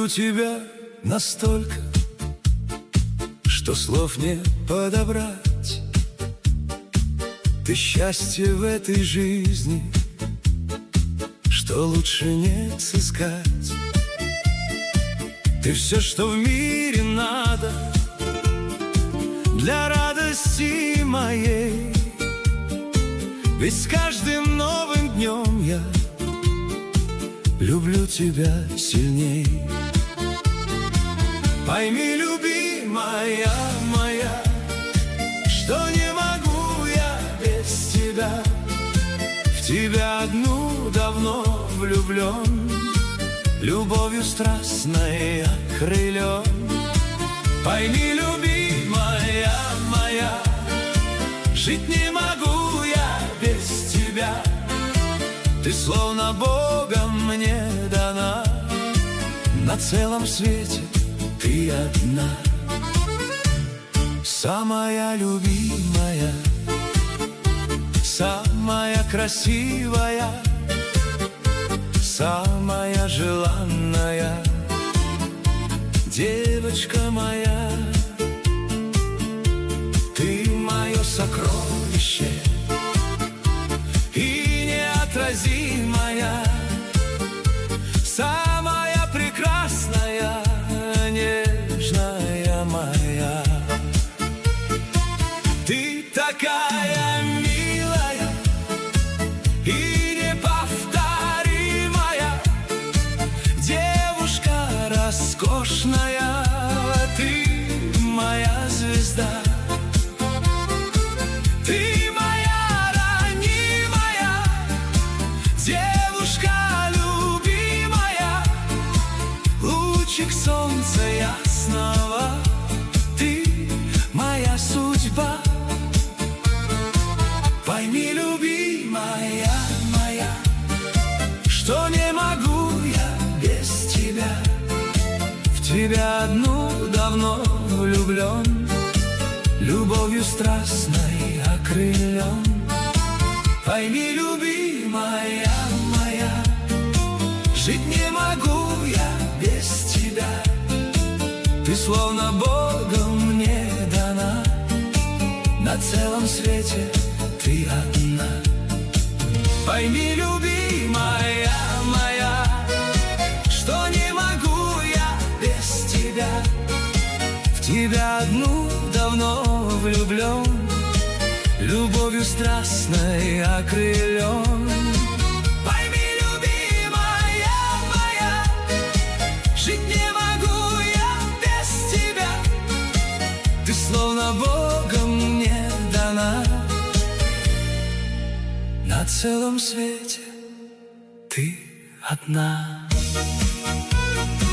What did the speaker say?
тебя настолько, что слов не подобрать. Ты счастье в этой жизни, что лучше не сыскать. Ты все, что в мире надо для радости моей. Ведь с каждым новым днем я люблю тебя сильней. Пойми, любимая моя, что не могу я без тебя. В тебя одну давно влюблен, любовью страстной окрылен. Пойми, любимая моя, жить не могу я без тебя. Ты словно Богом мне дана, на целом свете ты одна. Самая любимая, самая красивая, самая желанная девочка моя. Ты мое сокровище и неотразимая, самая прекрасная, нежная моя. Ты такая милая и неповторимая, девушка роскошная, ты моя звезда. Ты моя ранимая, девушка любимая, лучик солнца ясного, ты моя судьба. Пойми, любимая моя, что не могу я без тебя. В тебя одну давно влюблен, любовью страстной окрылен. Пойми, любимая моя, жить не могу я без тебя. Ты словно Богом мне дана, на целом свете ты одна. Пойми, любимая моя, что не могу я без тебя. В тебя одну давно влюблен, любовью страстной окрылен. Пойми, любимая моя, жить не могу я без тебя. Ты словно Богом мне дана, на целом свете ты одна.